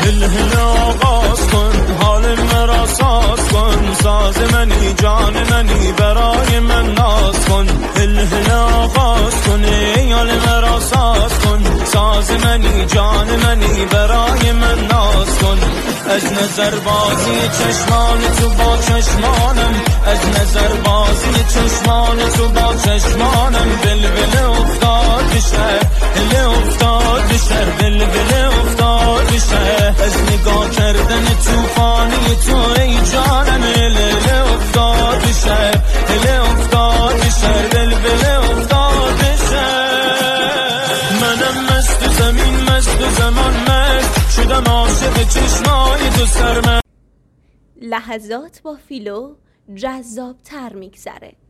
هل آغاز کن، حال مرا ساز کن، ساز منی جان منی برای من ناز کن. هل آغاز کن، حال مرا ساز کن، ساز منی جان منی برای من ناز کن. از نظر بازی چشمان تو با چشمانم، از نظر بازی چشمان تو با چشمانم. بلبل افتاد به شهر، هل افتاد به شهر، بلبل افتاد به شهر. از نگاه کردن توفانی تو ای جانم، هل افتاد به شهر، هل افتاد به شهر، بلبل افتاد به شهر. منم مست زمین مست و زمان مست، شدم عاشق چشمای تو سرمست. لحظات با فیلو جذاب تر میگذره.